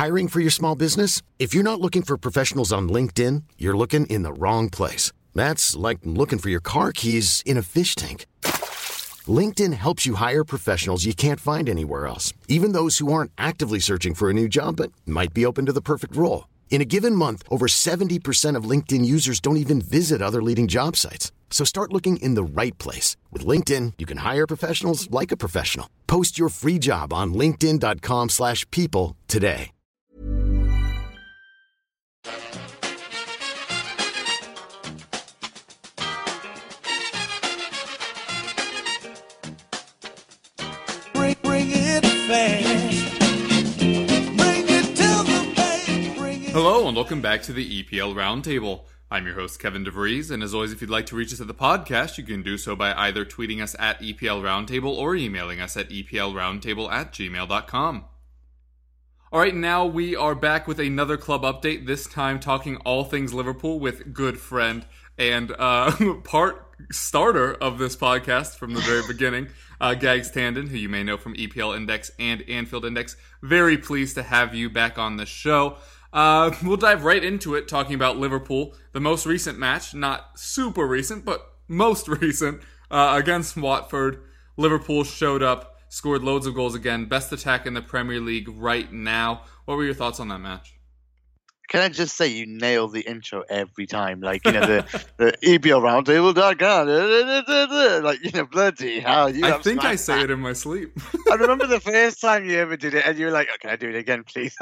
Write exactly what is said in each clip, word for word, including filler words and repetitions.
Hiring for your small business? If you're not looking for professionals on LinkedIn, you're looking in the wrong place. That's like looking for your car keys in a fish tank. LinkedIn helps you hire professionals you can't find anywhere else, even those who aren't actively searching for a new job but might be open to the perfect role. In a given month, over seventy percent of LinkedIn users don't even visit other leading job sites. So start looking in the right place. With LinkedIn, you can hire professionals like a professional. Post your free job on linkedin.com slash people today. Bring, bring it fast. Bring it to the bank. Bring it. Hello and welcome back to the E P L Roundtable. I'm your host, Kevin DeVries, and as always, if you'd like to reach us at the podcast, you can do so by either tweeting us at E P L Roundtable or emailing us at E P L Roundtable at gmail dot com. Alright, now we are back with another club update, this time talking all things Liverpool with good friend and uh, part starter of this podcast from the very beginning, uh, Gags Tandon, who you may know from E P L Index and Anfield Index. Very pleased to have you back on the show. Uh, we'll dive right into it, talking about Liverpool, the most recent match, not super recent, but most recent, uh, against Watford. Liverpool showed up, scored loads of goals again, best attack in the Premier League right now. What were your thoughts on that match? Can I just say you nail the intro every time? Like, you know, the, the E P L Roundtable dot com. Like, you know, bloody hell. You I have think I smacked say that. it in my sleep. I remember the first time you ever did it, and you were like, "Oh, can I do it again, please?"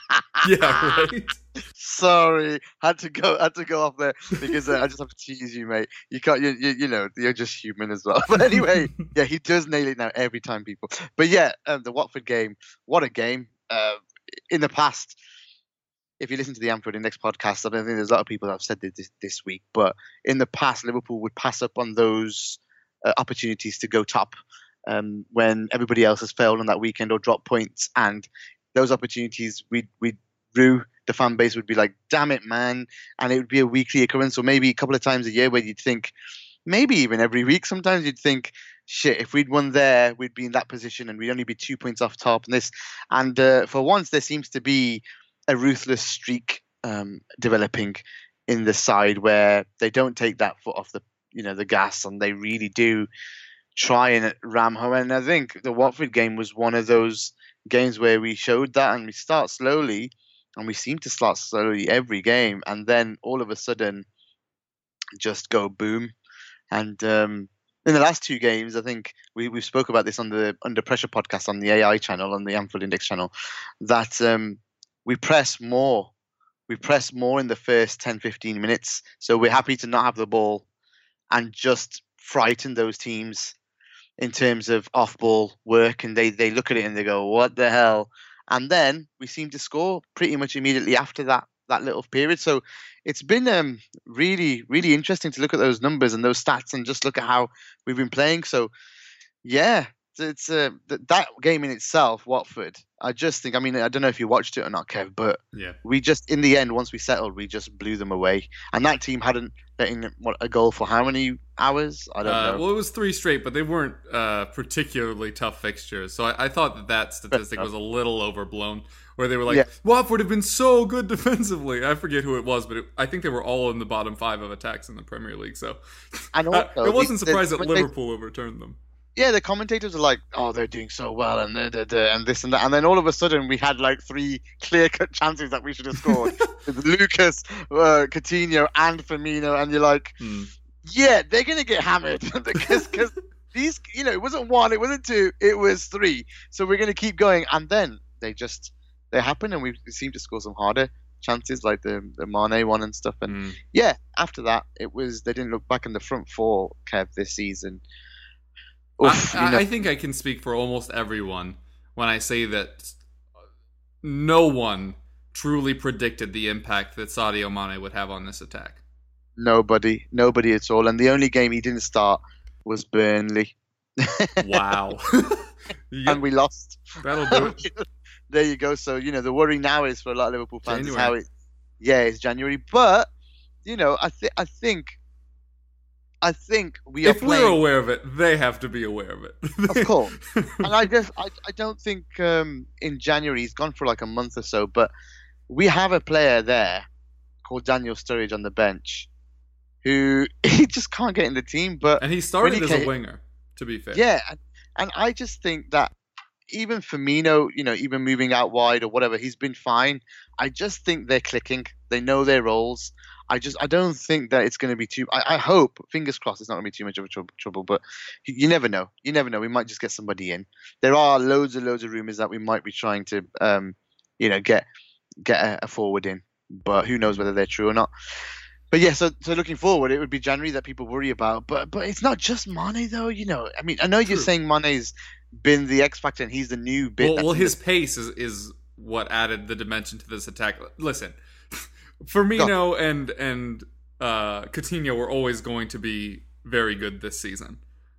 Yeah, right? Sorry, had to go, had to go off there because uh, I just have to tease you, mate. You can't, you, you, you know, you're just human as well. But anyway, yeah, he does nail it now every time, people. But yeah, um, the Watford game, what a game! Uh, in the past, if you listen to the Anfield Index podcast, I don't think there's a lot of people that have said this this week, but in the past, Liverpool would pass up on those uh, opportunities to go top um, when everybody else has failed on that weekend or dropped points, and those opportunities we we drew. The fan base would be like, "Damn it, man!" And it would be a weekly occurrence, or maybe a couple of times a year, where you'd think, maybe even every week. Sometimes you'd think, "Shit, if we'd won there, we'd be in that position, and we'd only be two points off top." And this, and uh, for once, there seems to be a ruthless streak um, developing in the side where they don't take that foot off the you know the gas, and they really do try and ram home. And I think the Watford game was one of those games where we showed that, and we start slowly, and we seem to start slowly every game, and then all of a sudden just go boom. And um, in the last two games, I think we we spoke about this on the Under Pressure podcast on the A I channel, on the Anfield Index channel, that um, we press more. We press more in the first ten, fifteen minutes. So we're happy to not have the ball and just frighten those teams in terms of off-ball work. And they, they look at it and they go, what the hell? And then we seem to score pretty much immediately after that that little period. So it's been um, really, really interesting to look at those numbers and those stats and just look at how we've been playing. So, yeah, it's uh, th- that game in itself, Watford, I just think, I mean, I don't know if you watched it or not, Kev, but Yeah. we just, in the end, once we settled, we just blew them away. And that team hadn't let in what, a goal for how many hours? I don't Uh, know. well, it was three straight, but they weren't uh, particularly tough fixtures. So I, I thought that that statistic was a little overblown, where they were like, Yeah. Watford have been so good defensively. I forget who it was, but it, I think they were all in the bottom five of attacks in the Premier League. So And I, also, I wasn't the- surprised the- that they- Liverpool overturned them. Yeah, the commentators are like, "Oh, they're doing so well," and da, da, da, and this and that, and then all of a sudden we had like three clear-cut chances that we should have scored with Lucas, uh, Coutinho, and Firmino, and you're like, Hmm. "Yeah, they're gonna get hammered because because these, you know, it wasn't one, it wasn't two, it was three. So we're gonna keep going, and then they just they happen, and we seem to score some harder chances like the the Mane one and stuff, and Hmm. yeah, after that it was they didn't look back in the front four, Kev, this season. Oof, I, you know. I think I can speak for almost everyone when I say that no one truly predicted the impact that Sadio Mane would have on this attack. Nobody, nobody at all. And the only game he didn't start was Burnley. Wow. You And we lost. That'll do it. There you go. So, you know, the worry now is for a lot of Liverpool fans is how January. it, yeah, it's January. But, you know, I, th- I think I think we are If playing... we're aware of it, they have to be aware of it. Of course. And I just, I, I don't think um, in January, he's gone for like a month or so, but we have a player there called Daniel Sturridge on the bench who he just can't get in the team. But and he started he as came, a winger, to be fair. Yeah. And, and I just think that even Firmino, you know, even moving out wide or whatever, he's been fine. I just think they're clicking. They know their roles. I just, I don't think that it's going to be too. I, I hope, fingers crossed, it's not going to be too much of a trouble. trouble but you, you never know. You never know. We might just get somebody in. There are loads and loads of rumors that we might be trying to, um, you know, get get a, a forward in. But who knows whether they're true or not. But yeah, so so looking forward, it would be January that people worry about. But but it's not just Mane though. You know, I mean, I know True. You're saying Mane's been the X factor and he's the new bit. Well, well his pace is is what added the dimension to this attack. Listen. Firmino and and uh, Coutinho were always going to be very good this season.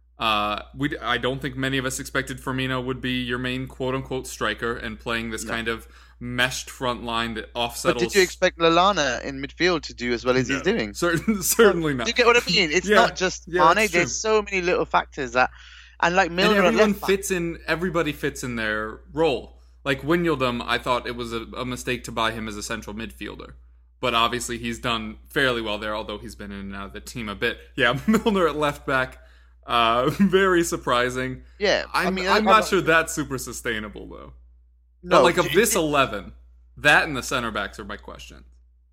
Uh, we I don't think many of us expected Firmino would be your main quote unquote striker and playing this no. kind of meshed front line that offsettles. But did you expect Lallana in midfield to do as well as no, he's doing? Certainly, certainly not. Do you get what I mean? It's yeah, not just yeah, Mane. There's so many little factors that, and like Milner, and everyone left fits in. Everybody fits in their role. Like Wijnaldum, I thought it was a, a mistake to buy him as a central midfielder. But obviously he's done fairly well there, although he's been in and out of the team a bit. Yeah, Milner at left back, uh, very surprising. Yeah, I'm, I mean, I'm I, not I, sure that's super sustainable though. No, but like of this eleven, that and the center backs are my question.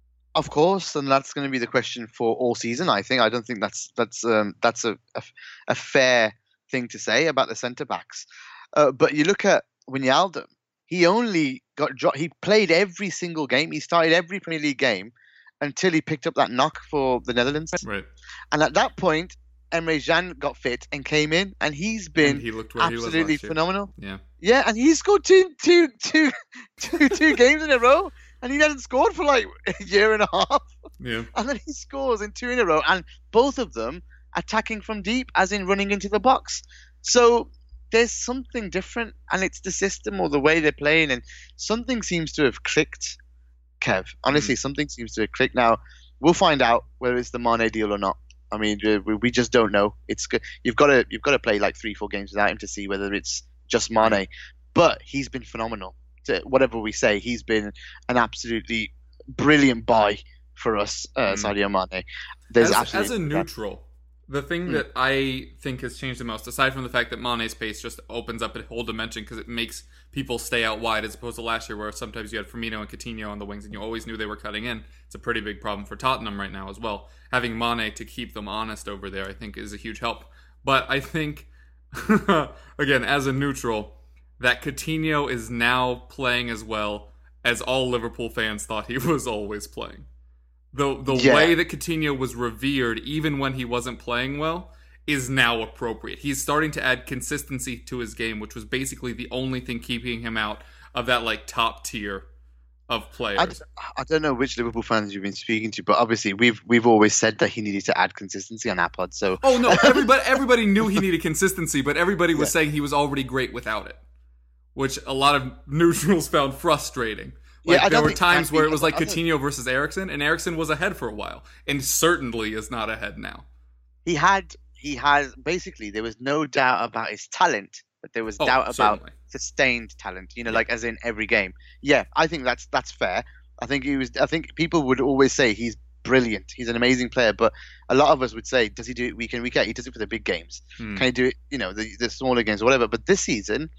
Of course, and that's going to be the question for all season. I think. I don't think that's that's um, that's a, a a fair thing to say about the centre backs. Uh, but you look at Wijnaldum. He only got dropped. He played every single game. He started every Premier League game until he picked up that knock for the Netherlands. Right. And at that point, Emre Can got fit and came in, and he's been and he looked where absolutely he was phenomenal. Yeah. Yeah, and he scored two, two, two, two, two games in a row, and he hadn't scored for like a year and a half. Yeah. And then he scores in two in a row, and both of them attacking from deep, as in running into the box. So there's something different, and it's the system or the way they're playing, and something seems to have clicked, Kev. Honestly, mm. something seems to have clicked. Now, we'll find out whether it's the Mane deal or not. I mean, we, we just don't know. It's good. You've got to you've got to play like three, four games without him to see whether it's just Mane. Mm. But he's been phenomenal. So whatever we say, he's been an absolutely brilliant buy for us, uh, mm. Sadio Mane. There's as, as a that. neutral. The thing mm. that I think has changed the most, aside from the fact that Mane's pace just opens up a whole dimension because it makes people stay out wide as opposed to last year where sometimes you had Firmino and Coutinho on the wings and you always knew they were cutting in. It's a pretty big problem for Tottenham right now as well. Having Mane to keep them honest over there I think is a huge help. But I think, again, as a neutral, that Coutinho is now playing as well as all Liverpool fans thought he was always playing. The the yeah. way that Coutinho was revered, even when he wasn't playing well, is now appropriate. He's starting to add consistency to his game, which was basically the only thing keeping him out of that like top tier of players. I, I don't know which Liverpool fans you've been speaking to, but obviously we've we've always said that he needed to add consistency on our pod. So oh no, everybody everybody knew he needed consistency, but everybody was yeah. saying he was already great without it, which a lot of neutrals found frustrating. Like, yeah, there were times where it was like Coutinho versus Eriksen, and Eriksen was ahead for a while, and certainly is not ahead now. He had, he has, basically, there was no doubt about his talent, but there was oh, doubt certainly. about sustained talent, you know, yeah. like as in every game. Yeah, I think that's that's fair. I think he was, I think people would always say he's brilliant. He's an amazing player, but a lot of us would say, does he do it week in, week out? He does it for the big games. Hmm. Can he do it, you know, the, the smaller games or whatever? But this season,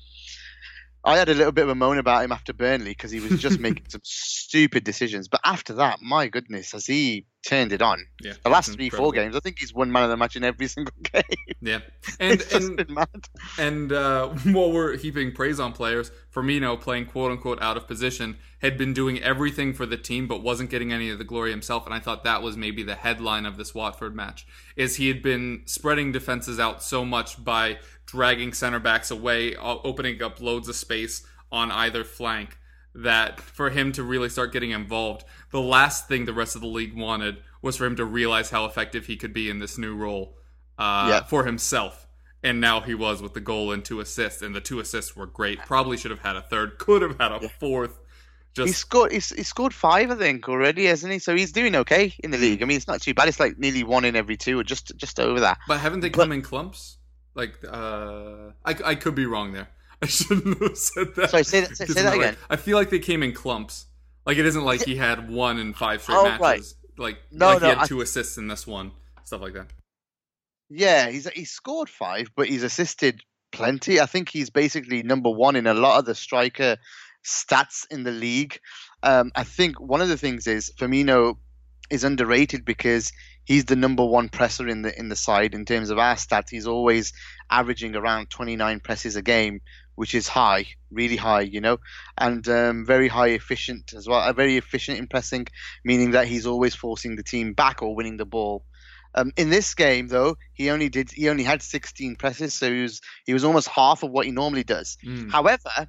I had a little bit of a moan about him after Burnley because he was just making some stupid decisions. But after that, my goodness, has he turned it on? Yeah, the last three, incredible. four games, I think he's won man of the match in every single game. Yeah, and it's just and been mad. and uh, while we're heaping praise on players, Firmino playing quote unquote out of position had been doing everything for the team, but wasn't getting any of the glory himself. And I thought that was maybe the headline of this Watford match: is he had been spreading defenses out so much by dragging center backs away, opening up loads of space on either flank, that for him to really start getting involved, the last thing the rest of the league wanted was for him to realize how effective he could be in this new role uh, yeah. for himself. And now he was with the goal and two assists, and the two assists were great. Probably should have had a third, could have had a fourth. He Just scored. He's, he scored five, I think, already, hasn't he? So he's doing okay in the league. I mean, it's not too bad. It's like nearly one in every two, or just just over that. but haven't they But- come in clumps? Like uh, I I could be wrong there. I shouldn't have said that. Sorry, say that- say- 'Cause say I'm that like- again. I feel like they came in clumps. Like it isn't like he had one in five straight Oh, matches. right. Like No, like he no, had I- two assists in this one, stuff like that. Yeah, he's he's scored five, but he's assisted plenty. I think he's basically number one in a lot of the striker stats in the league. Um, I think one of the things is Firmino is underrated because he's the number one presser in the in the side in terms of our stats. He's always averaging around twenty-nine presses a game, which is high, really high, you know, and um, very high efficient as well. Uh, very efficient in pressing, meaning that he's always forcing the team back or winning the ball. Um, in this game, though, he only did he only had sixteen presses, so he was he was almost half of what he normally does. Mm. However,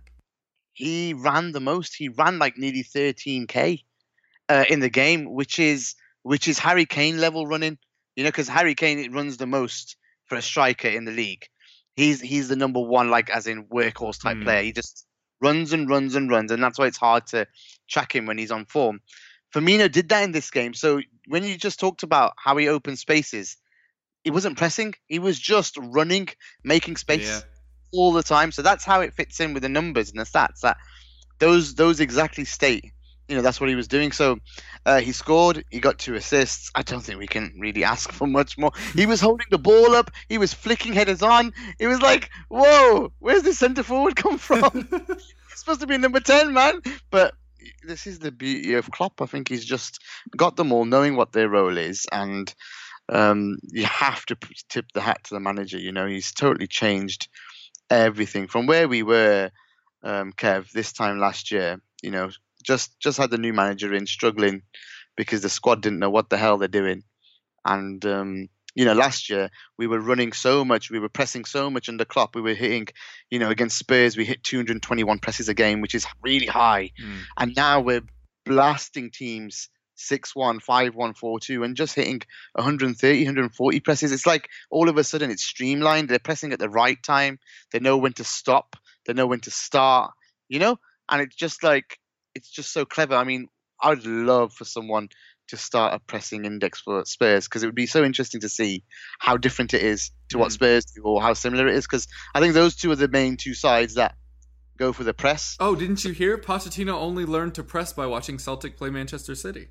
he ran the most. He ran like nearly thirteen k uh, in the game, which is which is Harry Kane level running. You know, because Harry Kane it runs the most for a striker in the league. He's he's the number one, like as in workhorse type Mm. player. He just runs and runs and runs, and that's why it's hard to track him when he's on form. Firmino did that in this game. So when you just talked about how he opened spaces, he wasn't pressing. He was just running, making space Yeah. all the time. So that's how it fits in with the numbers and the stats. That those those exactly state. You know, that's what he was doing. So uh, he scored. He got two assists. I don't think we can really ask for much more. He was holding the ball up. He was flicking headers on. It was like, whoa, where's the centre forward come from? He's supposed to be number ten, man. But this is the beauty of Klopp. I think he's just got them all knowing what their role is, and um, you have to p- tip the hat to the manager. You know, he's totally changed everything from where we were, um, Kev, this time last year. You know, just just had the new manager in, struggling because the squad didn't know what the hell they're doing, and um, you know, last year we were running so much, we were pressing so much under Klopp. We were hitting, you know, against Spurs, we hit two hundred twenty-one presses a game, which is really high. Mm. And now we're blasting teams six one, five one, four two, and just hitting one hundred thirty, one hundred forty presses. It's like all of a sudden it's streamlined. They're pressing at the right time. They know when to stop. They know when to start, you know? And it's just like, it's just so clever. I mean, I'd love for someone to start a pressing index for Spurs, because it would be so interesting to see how different it is to what Mm. Spurs do or how similar it is, because I think those two are the main two sides that go for the press. Oh, didn't you hear? Pochettino only learned to press by watching Celtic play Manchester City.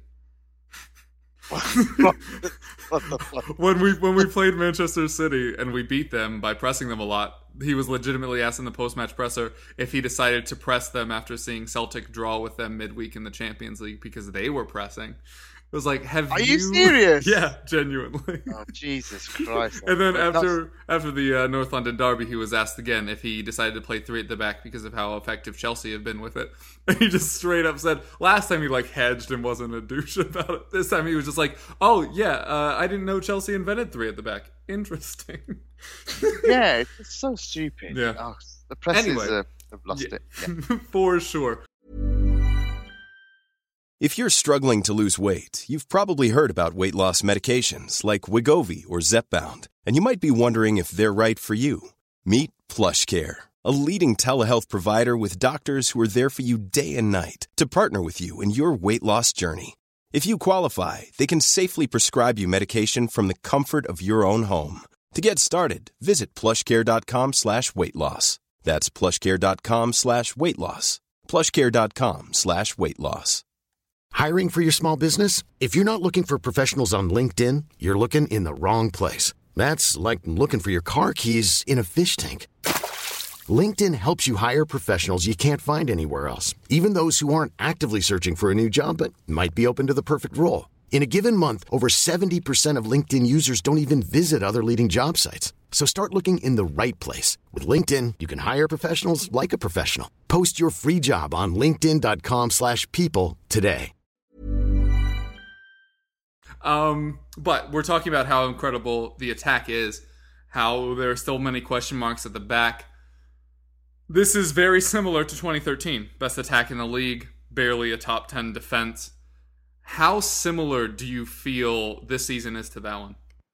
What the fuck? when we when we played Manchester City and we beat them by pressing them a lot, he was legitimately asking the post-match presser if he decided to press them after seeing Celtic draw with them midweek in the Champions League because they were pressing. It was like, have Are you... you serious? Yeah, genuinely. Oh, Jesus Christ. And then That's- after after the uh, North London derby, he was asked again if he decided to play three at the back because of how effective Chelsea have been with it. And he just straight up said, last time he like hedged and wasn't a douche about it. This time he was just like, oh yeah, uh, I didn't know Chelsea invented three at the back. Interesting. Yeah, it's it's so stupid. Yeah. Oh, the press Anyway. is, uh, have lost Yeah. it. Yeah. For sure. If you're struggling to lose weight, you've probably heard about weight loss medications like Wegovy or Zepbound, and you might be wondering if they're right for you. Meet PlushCare, a leading telehealth provider with doctors who are there for you day and night to partner with you in your weight loss journey. If you qualify, they can safely prescribe you medication from the comfort of your own home. To get started, visit plushcare.com slash weight loss. That's plushcare.com slash weight loss. plushcare.com slash weight loss. Hiring for your small business? If you're not looking for professionals on LinkedIn, you're looking in the wrong place. That's like looking for your car keys in a fish tank. LinkedIn helps you hire professionals you can't find anywhere else, even those who aren't actively searching for a new job but might be open to the perfect role. In a given month, over seventy percent of LinkedIn users don't even visit other leading job sites. So start looking in the right place. With LinkedIn, you can hire professionals like a professional. Post your free job on linkedin.com slash people today. Um, but we're talking about how incredible the attack is, how there are still many question marks at the back. This is very similar to twenty thirteen. Best attack in the league, barely a top ten defense. How similar do you feel this season is to that one?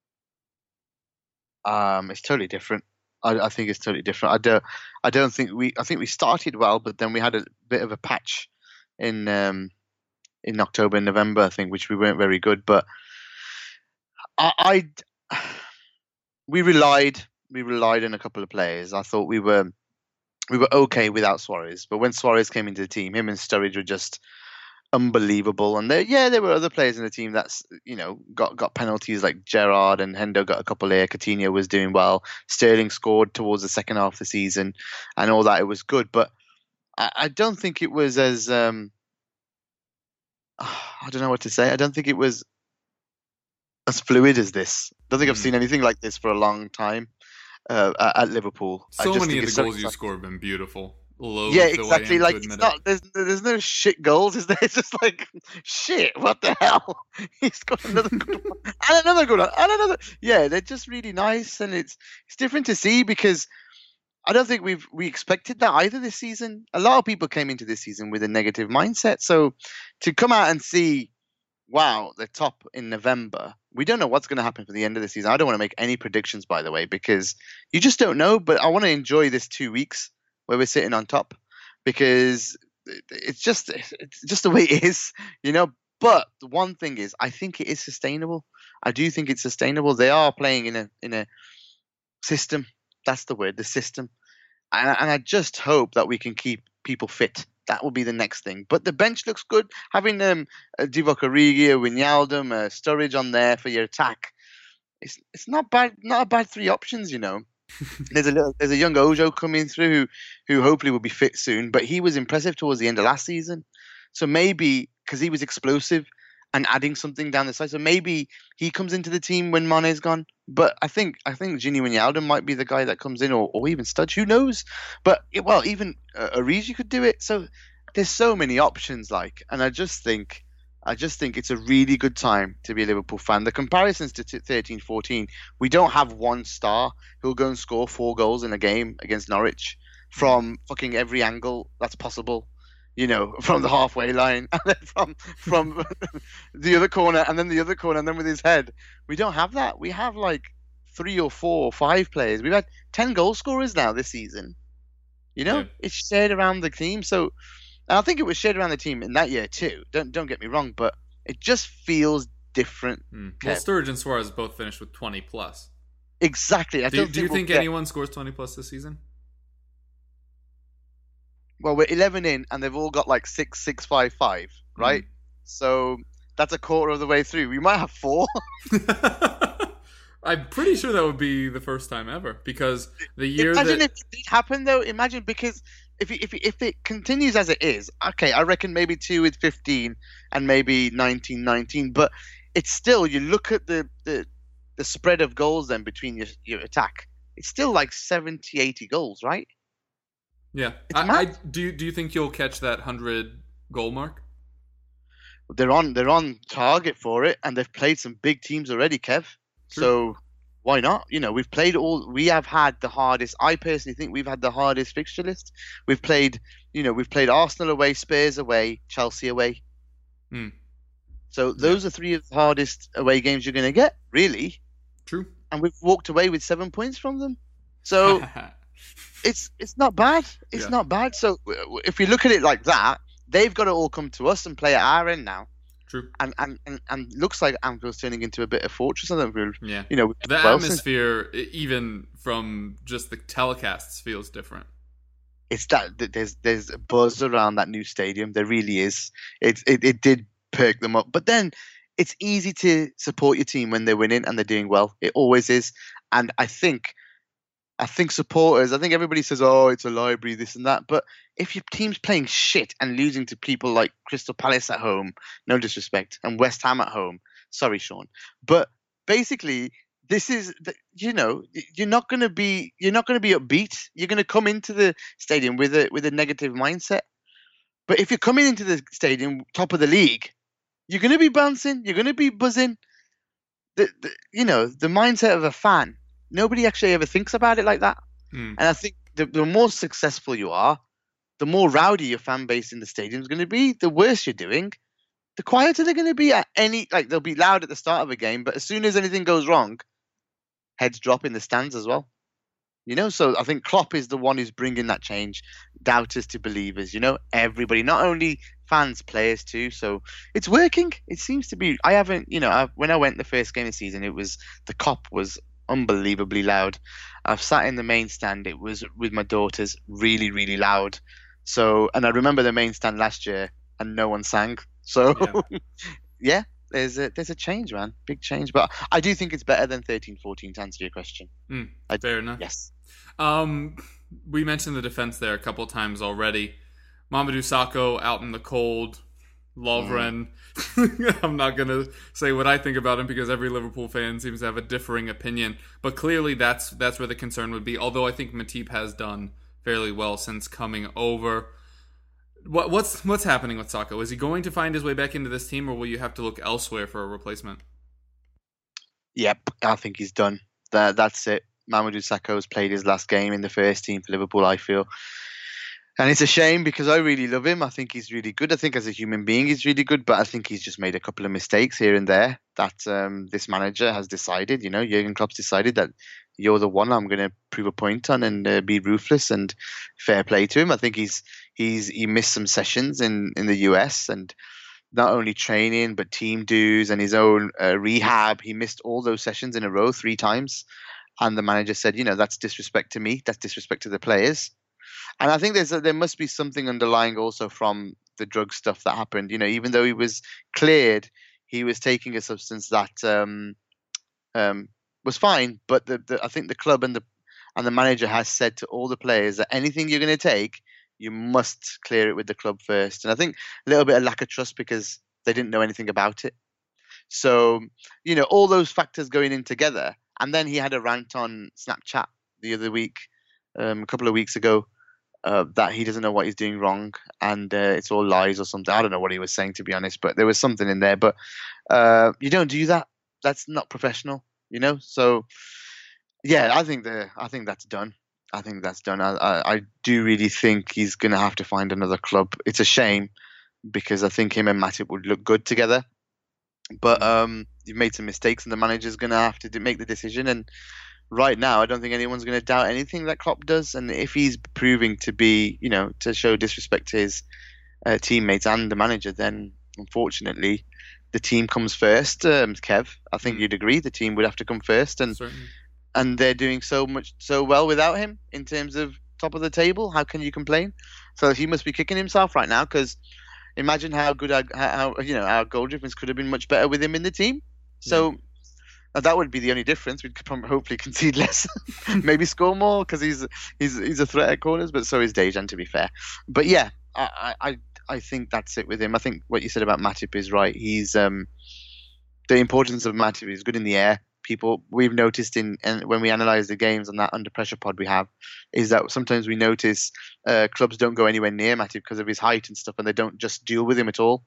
Um, it's totally different. I, I think it's totally different. I don't. I don't think we. I think we started well, but then we had a bit of a patch in um, in October and November, I think, which we weren't very good. But I, I we relied we relied on a couple of players. I thought we were we were okay without Suarez, but when Suarez came into the team, him and Sturridge were just unbelievable. And there, yeah, there were other players in the team that's you know got got penalties, like Gerrard and Hendo got a couple there. Coutinho was doing well. Sterling scored towards the second half of the season, and all that. It was good, but I, I don't think it was as um, I don't know what to say. I don't think it was as fluid as this. I don't think I've Mm. seen anything like this for a long time uh, at at Liverpool. I So just many think of the it's so goals you exciting. score have been beautiful. Loath Yeah, the way exactly. I'm Like to it's admit not. There's there's no shit goals, is there? It's just like shit. What the hell? He's got another good one and another good one and another. Yeah, they're just really nice, and it's it's different to see because I don't think we've we expected that either this season. A lot of people came into this season with a negative mindset, so to come out and see, wow, they're top in November. We don't know what's going to happen for the end of the season. I don't want to make any predictions, by the way, because you just don't know. But I want to enjoy this two weeks where we're sitting on top, because it- it's just it's just the way it is, you know. But the one thing is, I think it is sustainable. I do think it's sustainable. They are playing in a in a system. That's the word, the system. And, I- and I just hope that we can keep people fit. That will be the next thing. But the bench looks good. Having um, uh, Divock Origi, Wijnaldum, uh, Sturridge on there for your attack, it's it's not bad. Not a bad three options, you know. There's a little, there's a young Ojo coming through who, who hopefully will be fit soon. But he was impressive towards the end of last season, so maybe because he was explosive and adding something down the side, so maybe he comes into the team when Mane's gone. But I think I think Gini Wijnaldum might be the guy that comes in, or, or even Studge. Who knows? But it- well, even uh, Origi could do it. So there's so many options, like, and I just think. I just think it's a really good time to be a Liverpool fan. The comparisons to t- thirteen fourteen, we don't have one star who'll go and score four goals in a game against Norwich from fucking every angle that's possible. You know, from the halfway line, and then from from the other corner, and then the other corner, and then with his head. We don't have that. We have like three or four or five players. We've had ten goal scorers now this season. You know, Yeah. it's shared around the team. So and I think it was shared around the team in that year too. Don't don't get me wrong, but it just feels different. Mm. Well, Kev. Sturridge and Suarez both finished with twenty plus. Exactly. I Do you, don't do you we'll think get- anyone scores twenty plus this season? Well, we're eleven in, and they've all got like six, six, five, five, right? Mm. So that's a quarter of the way through. We might have four. I'm pretty sure that would be the first time ever, because the year Imagine that if it did happen, though. Imagine because if it, if it, if it continues as it is, okay, I reckon maybe two with fifteen and maybe nineteen, nineteen. But it's still, you look at the the, the spread of goals then between your your attack. It's still like seventy, eighty goals, right? yeah, It's I, I mad. do. You, do you think you'll catch that hundred goal mark? They're on they're on target for it, and they've played some big teams already, Kev. True. So why not? You know, we've played all. We have had the hardest. I personally think we've had the hardest fixture list. We've played, you know, we've played Arsenal away, Spurs away, Chelsea away. Hmm. So those are three of the hardest away games you're going to get, really. True. And we've walked away with seven points from them. So it's it's not bad. It's Yeah. not bad. So w- w- if we look at it like that, they've got to all come to us and play at our end now. True. And and, and, and looks like Anfield's turning into a bit of fortress. I think we'll, Yeah. you know, The well, since- atmosphere, e- even from just the telecasts, feels different. it's that that there's there's a buzz around that new stadium. There really is. It it it did perk them up, but then it's easy to support your team when they're winning and they're doing well. It always is, and I think. I think supporters, I think everybody says, oh, it's a library, this and that. But if your team's playing shit and losing to people like Crystal Palace at home, no disrespect, and West Ham at home, sorry, Sean. But basically, this is, the- you know, y- you're not going to be, you're not going to be upbeat. You're going to come into the stadium with a with a negative mindset. But if you're coming into the stadium top of the league, you're going to be bouncing, you're going to be buzzing. The, the, you know, the mindset of a fan. Nobody actually ever thinks about it like that. Hmm. And I think the, the more successful you are, the more rowdy your fan base in the stadium is going to be. The worse you're doing, the quieter they're going to be at any. Like they'll be loud at the start of a game, but as soon as anything goes wrong, heads drop in the stands as well. You know, so I think Klopp is the one who's bringing that change, doubters to believers. You know, everybody, not only fans, players too. So it's working. It seems to be. I haven't, you know, I, when I went the first game of the season, it was the cop was unbelievably loud. I've sat in the main stand. It was with my daughters, really, really loud. So, and I remember the main stand last year, and no one sang. So, yeah, yeah there's a there's a change, man, big change. But I do think it's better than thirteen fourteen. To answer your question, mm, I, fair enough. Yes. Um, we mentioned the defense there a couple of times already. Mamadou Sakho out in the cold. Lovren. Mm. I'm not going to say what I think about him because every Liverpool fan seems to have a differing opinion. But clearly that's that's where the concern would be. Although I think Matip has done fairly well since coming over. What, what's what's happening with Sakho? Is he going to find his way back into this team, or will you have to look elsewhere for a replacement? Yep, I think he's done. That That's it. Mamadou Sakho has played his last game in the first team for Liverpool, I feel. And it's a shame because I really love him. I think he's really good. I think as a human being, he's really good. But I think he's just made a couple of mistakes here and there that um, this manager has decided, you know, Jurgen Klopp's decided that you're the one I'm going to prove a point on and uh, be ruthless, and fair play to him. I think he's he's he missed some sessions in, in the U S and not only training, but team dues and his own uh, rehab. He missed all those sessions in a row three times. And the manager said, you know, that's disrespect to me. That's disrespect to the players. And I think there's a, there must be something underlying also from the drug stuff that happened. You know, even though he was cleared, he was taking a substance that um, um, was fine. But the, the, I think the club and the and the manager has said to all the players that anything you're going to take, you must clear it with the club first. And I think a little bit of lack of trust because they didn't know anything about it. So, you know, all those factors going in together. And then he had a rant on Snapchat the other week, um, a couple of weeks ago, uh, that he doesn't know what he's doing wrong and uh, it's all lies or something. I don't know what he was saying, to be honest, but there was something in there. But uh, you don't do that. That's not professional, you know. So, yeah, I think the I think that's done. I think that's done. I, I, I do really think he's going to have to find another club. It's a shame because I think him and Matip would look good together. But um, you've made some mistakes, and the manager's going to have to make the decision. And right now, I don't think anyone's going to doubt anything that Klopp does. And if he's proving to be, you know, to show disrespect to his uh, teammates and the manager, then unfortunately, the team comes first. Um, Kev, I think mm. you'd agree the team would have to come first, and Certainly. and they're doing so much so well without him in terms of top of the table. How can you complain? So he must be kicking himself right now because. Imagine how good our, how you know our goal difference could have been much better with him in the team. So yeah. that would be the only difference. We'd hopefully concede less, maybe score more because he's he's he's a threat at corners. But so is Dejan, to be fair. But yeah, I I I think that's it with him. I think what you said about Matip is right. He's um the importance of Matip is good in the air. People we've noticed in and when we analyze the games on that under pressure pod we have is that sometimes we notice uh, clubs don't go anywhere near Matip because of his height and stuff, and they don't just deal with him at all.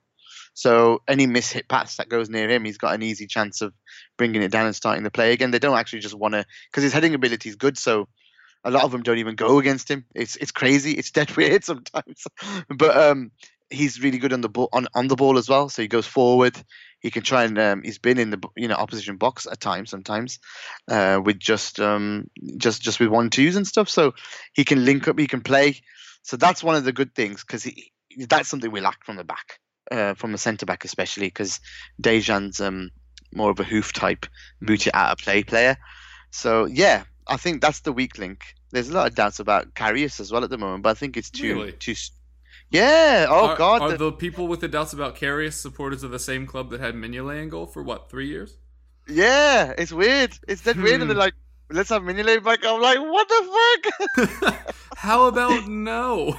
So any miss-hit pass that goes near him, he's got an easy chance of bringing it down and starting the play again. They don't actually just want to because his heading ability is good, so a lot of them don't even go against him. It's it's crazy. It's dead weird sometimes, but um. He's really good on the ball on, on the ball as well. So he goes forward. He can try and um, he's been in the you know opposition box at times sometimes uh, with just um just just with one twos and stuff. So he can link up. He can play. So that's one of the good things because that's something we lack from the back, uh, from the centre back especially because Dejan's um more of a hoof type, boot it out of play player. So yeah, I think that's the weak link. There's a lot of doubts about Karius as well at the moment, but I think it's too really? too. Yeah. Oh are, God. Are the, the people with the doubts about Karius supporters of the same club that had Mignolet in goal for what three years? Yeah, it's weird. It's dead hmm. weird, and they're like, "Let's have Mignolet back." I'm like, "What the fuck?" How about no?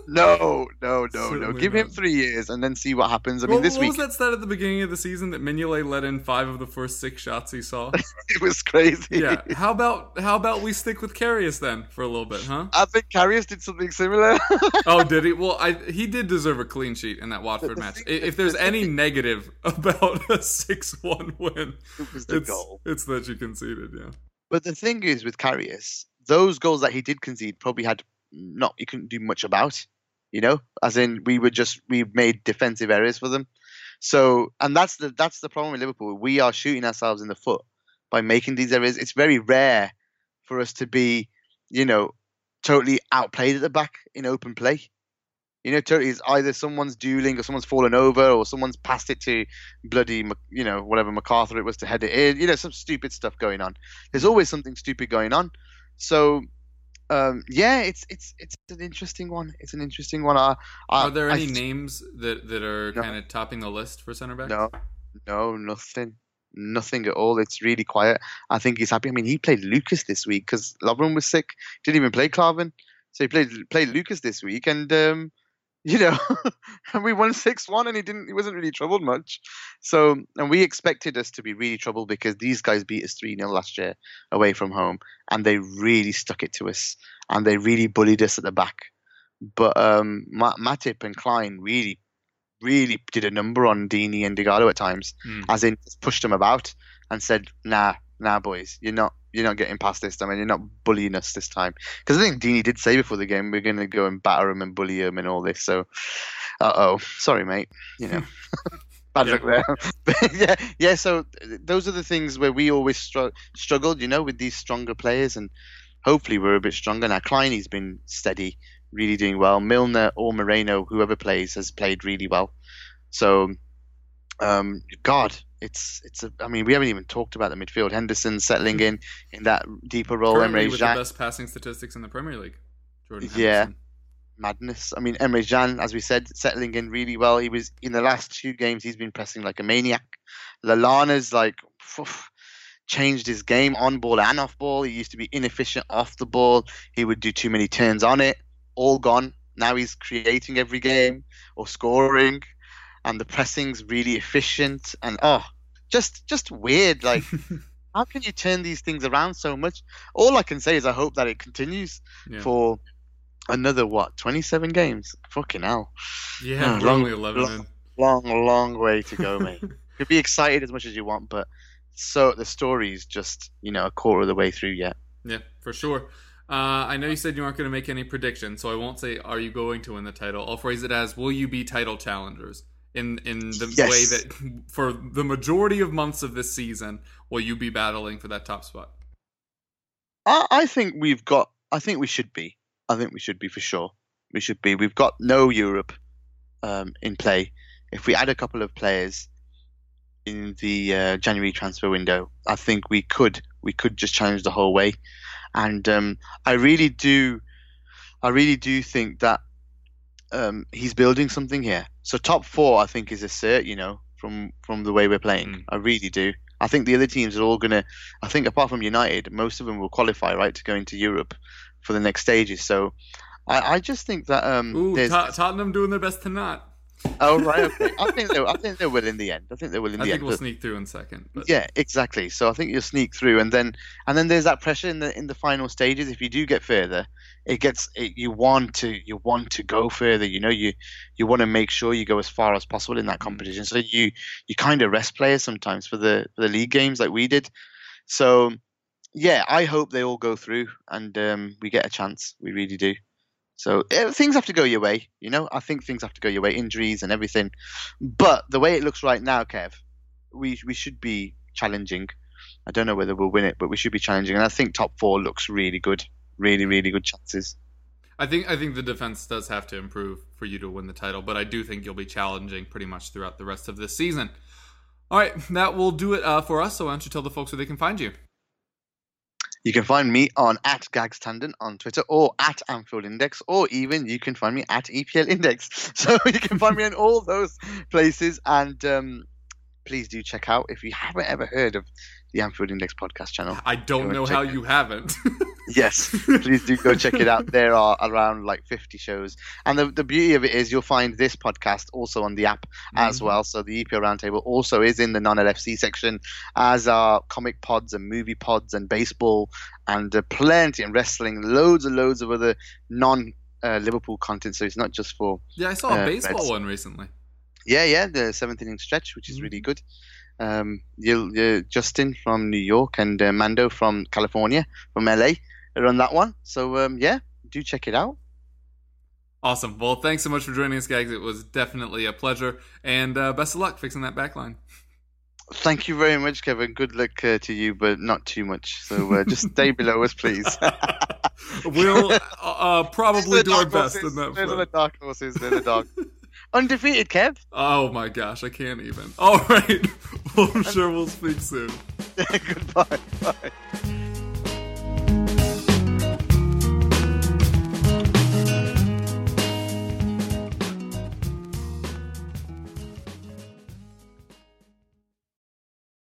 no, no, no, Certainly no. Give not. him three years and then see what happens. I well, mean, this what week. was that stat at the beginning of the season that Mignolet let in five of the first six shots he saw? It was crazy. Yeah. How about how about we stick with Karius then for a little bit, huh? I think Karius did something similar. Oh, did he? Well, I, he did deserve a clean sheet in that Watford match. Thing, if there's any negative about a six one win, it was the it's, goal. It's that you conceded, yeah. But the thing is with Karius, those goals that he did concede probably had not you couldn't do much about, you know, as in we were just we made defensive errors for them. So and that's the that's the problem with Liverpool. We are shooting ourselves in the foot by making these errors. It's very rare for us to be, you know, totally outplayed at the back in open play. You know, totally, it's either someone's dueling or someone's fallen over or someone's passed it to bloody, you know, whatever MacArthur it was to head it in. You know, some stupid stuff going on. There's always something stupid going on. So, um, yeah, it's it's it's an interesting one. It's an interesting one. I, I, Are there any I, names that, that are No. kind of topping the list for center backs? No, no, nothing. Nothing at all. It's really quiet. I think he's happy. I mean, he played Lucas this week because Lovren was sick. Didn't even play Clarvin. So he played played Lucas this week. And, um, you know, and we won six one and he didn't. He wasn't really troubled much. So, and we expected us to be really troubled because these guys beat us three nil last year away from home. And they really stuck it to us. And they really bullied us at the back. But um, Ma- Matip and Klein really really did a number on Deeney and Digallo at times, Mm. as in just pushed them about and said, nah, nah, boys, you're not you're not getting past this time and you're not bullying us this time. Because I think Deeney did say before the game, we're going to go and batter him and bully him and all this. So, uh-oh, sorry, mate. You know, bad Yeah. luck there. But yeah, yeah, so those are the things where we always str- struggled, you know, with these stronger players. And hopefully we're a bit stronger. Now, Kleiny's been steady, really doing well. Milner or Moreno, whoever plays, has played really well. So, um, God, it's it's. A, I mean, we haven't even talked about the midfield. Henderson settling in in that deeper role. Currently Emre with Can, the best passing statistics in the Premier League. Jordan Yeah. Henderson. madness. I mean, Emre Can, as we said, settling in really well. He was in the last two games. He's been pressing like a maniac. Lallana's like phew, changed his game on ball and off ball. He used to be inefficient off the ball. He would do too many turns on it. All gone. Now he's creating every game or scoring, and the pressing's really efficient. And oh, just just weird. Like, how can you turn these things around so much? All I can say is I hope that it continues Yeah. for another what twenty-seven games. Fucking hell. Yeah, Oh, we're long- only eleven in. Long, long way to go, mate. You'll be excited as much as you want, but so the story's just, you know, a quarter of the way through yet. Yeah, for sure. Uh, I know you said you aren't going to make any predictions, so I won't say, are you going to win the title? I'll phrase it as, will you be title challengers? In in the Yes. way that, for the majority of months of this season, will you be battling for that top spot? I, I think we've got, I think we should be. I think we should be for sure. We should be. We've got no Europe um, in play. If we add a couple of players in the uh, January transfer window, I think we could we could just challenge the whole way. And um, I really do, I really do think that um, he's building something here. So top four, I think, is a cert. You know, from from the way we're playing, Mm. I really do. I think the other teams are all gonna. I think apart from United, most of them will qualify right to go into Europe for the next stages. So I, I just think that um, Ooh, there's. Tot- Tottenham doing their best to not. Oh right, okay. I think they. I think they will in the end. I think they will in I the think end. we'll but- sneak through in second. But Yeah, exactly. So I think you'll sneak through, and then and then there's that pressure in the in the final stages. If you do get further, it gets it, you want to you want to go further. You know, you you want to make sure you go as far as possible in that competition. So you you kind of rest players sometimes for the for the league games like we did. So yeah, I hope they all go through and um, we get a chance. We really do. So eh, things have to go your way, you know. I think things have to go your way, injuries and everything. But the way it looks right now, Kev, we we should be challenging. I don't know whether we'll win it, but we should be challenging. And I think top four looks really good, really really good chances. I think I think the defense does have to improve for you to win the title, but I do think you'll be challenging pretty much throughout the rest of this season. All right, that will do it uh, for us. So why don't you tell the folks where they can find you? You can find me on at Gags Tandon on Twitter or at Anfield Index, or even you can find me at E P L Index. So you can find me in all those places. And um, please do check out, if you haven't ever heard of the Anfield Index podcast channel. I don't Go know check how it. you haven't. Yes, please do go check it out. There are around like fifty shows. And the, the beauty of it is you'll find this podcast also on the app as Mhm. well. So the E P L Roundtable also is in the non-L F C section, as are comic pods and movie pods and baseball and uh, plenty and wrestling, loads and loads of other non-Liverpool content. So it's not just for, Yeah, I saw a Uh, baseball Reds. one recently. yeah, yeah, the seventh inning stretch, which is Mm-hmm. really good. Um, you'll, uh, Justin from New York and uh, Mando from California, from L A, are on that one. So um, yeah, do check it out. Awesome. Well, thanks so much for joining us, Gags. It was definitely a pleasure. And uh, best of luck fixing that back line. Thank you very much, Kevin. Good luck uh, to you, but not too much. So uh, just stay below us, please. We'll uh, uh, probably The do our dark best horses. in that Those are the front. dark horses. They're the dark. Undefeated, Kev. Oh my gosh, I can't even. All right. Well, I'm sure we'll speak soon. Goodbye. Bye.